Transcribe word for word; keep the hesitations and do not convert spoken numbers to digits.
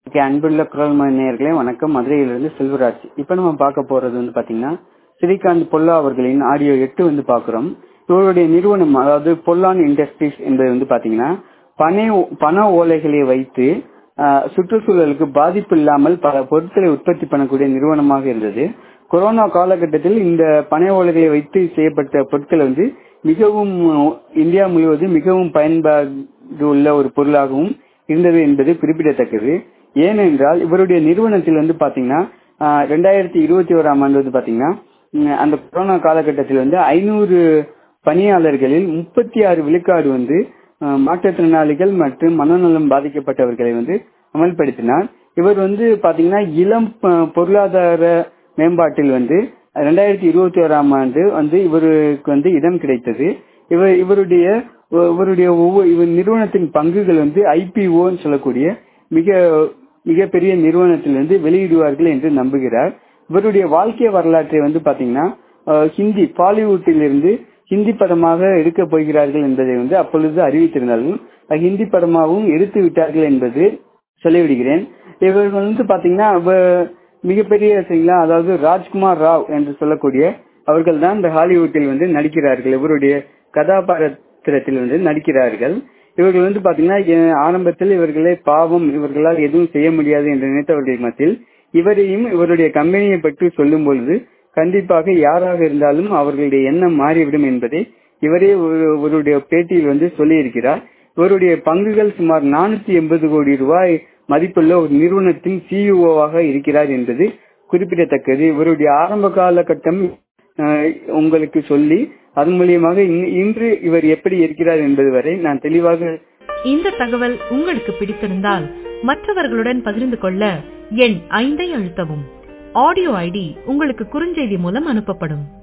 Okay, அன்புள்ள குரல் நேயர்களே வணக்கம். மதுரையிலிருந்து செல்வராஜ். இப்ப நம்ம பார்க்க போறது வந்து பாத்தீங்கன்னா ஸ்ரீகாந்த் பொல்லா அவர்களின் ஆடியோ எட்டு வந்து பாக்குறோம். இவருடைய நிறுவனம் அதாவது பொல்லான் இண்டஸ்ட்ரீஸ் என்பது வந்து பாத்தீங்கன்னா பனை பண ஓலைகளை வைத்து ஆஹ், சுற்றுச்சூழலுக்கு பாதிப்பு இல்லாமல் பல பொருட்களை உற்பத்தி பண்ணக்கூடிய நிறுவனமாக இருந்தது. கொரோனா காலகட்டத்தில் இந்த பனை ஓலைகளை வைத்து செய்யப்பட்ட பொருட்கள் வந்து மிகவும் இந்தியா முழுவதும் மிகவும் பயன்பாடு உள்ள ஒரு பொருளாகவும் இருந்தது என்பது குறிப்பிடத்தக்கது. ஏனென்றால் இவருடைய நிறுவனத்தில் வந்து பாத்தீங்கன்னா ரெண்டாயிரத்தி இருபத்தி ஓராம் ஆண்டு வந்து பாத்தீங்கன்னா அந்த கொரோனா காலகட்டத்தில் வந்து ஐநூறு பணியாளர்களில் முப்பத்தி ஆறு விழுக்காடு வந்து மாற்றுத்திறனாளிகள் மற்றும் மனநலம் பாதிக்கப்பட்டவர்களை வந்து அமல்படுத்தினார். இவர் வந்து பாத்தீங்கன்னா இளம் பொருளாதார மேம்பாட்டில் வந்து ரெண்டாயிரத்தி இருபத்தி ஓராம் ஆண்டு வந்து இவருக்கு வந்து இடம் கிடைத்தது. இவர் இவருடைய இவருடைய ஒவ்வொரு இவர் நிறுவனத்தின் பங்குகள் வந்து ஐபிஓ சொல்லக்கூடிய மிக மிகப்பெரிய நிறுவனத்திலிருந்து வெளியிடுவார்கள் என்று நம்புகிறார். இவருடைய வாழ்க்கை வரலாற்றை வந்து பாத்தீங்கன்னா ஹிந்தி பாலிவுட்டில் இருந்து ஹிந்தி படமாக எடுக்க போகிறார்கள் என்பதை வந்து அப்பொழுது அறிவித்திருந்தாலும் ஹிந்தி படமாகவும் எடுத்து விட்டார்கள் என்பது சொல்லிவிடுகிறேன். இவர்கள் வந்து பாத்தீங்கன்னா மிகப்பெரிய அதாவது ராஜ்குமார் ராவ் என்று சொல்லக்கூடிய அவர்கள் தான் இந்த ஹாலிவுட்டில் வந்து நடிக்கிறார்கள். இவருடைய கதாபாத்திரத்தில் வந்து நடிக்கிறார்கள். இவர்கள் வந்து பாத்தீங்கன்னா ஆரம்பத்தில் இவர்களே பாவம், இவர்களால் எதுவும் செய்ய முடியாது என்று நினைத்தவர்கள் மத்தியில் இவரையும் இவருடைய கம்பெனியை பற்றி சொல்லும் பொழுது கண்டிப்பாக யாராக இருந்தாலும் அவர்களுடைய எண்ணம் மாறிவிடும் என்பதை இவரே இவருடைய பேட்டியில் வந்து சொல்லி இருக்கிறார். இவருடைய பங்குகள் சுமார் நானூத்தி எண்பது கோடி ரூபாய் மதிப்புள்ள ஒரு நிறுவனத்தின் சிஇஓவாக இருக்கிறார் என்பது குறிப்பிடத்தக்கது. இவருடைய ஆரம்ப காலகட்டம் உங்களுக்கு சொல்லி அதன் மூலியமாக இன்று இவர் எப்படி இருக்கிறார் என்பது வரை நான் தெளிவாக. இந்த தகவல் உங்களுக்கு பிடித்திருந்தால் மற்றவர்களுடன் பகிர்ந்து கொள்ள எண் ஐந்தை அழுத்தவும். ஆடியோ ஐடி உங்களுக்கு குறுஞ்செய்தி மூலம் அனுப்பப்படும்.